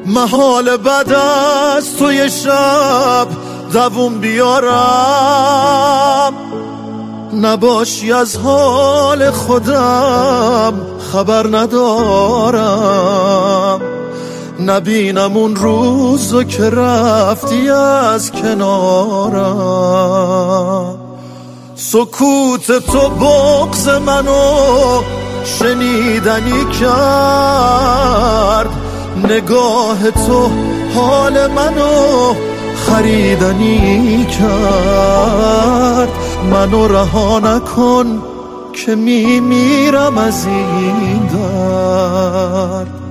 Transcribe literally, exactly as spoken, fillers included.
محال بعد از توی شب دووم بیارم، نباشی از حال خودم خبر ندارم، نبینم اون روزو که رفتی از کنارم. سکوت تو بغض منو شنیدنی کرد، نگاه تو حال منو خریدنی کرد. منو رها نکن که میمیرم از این درد.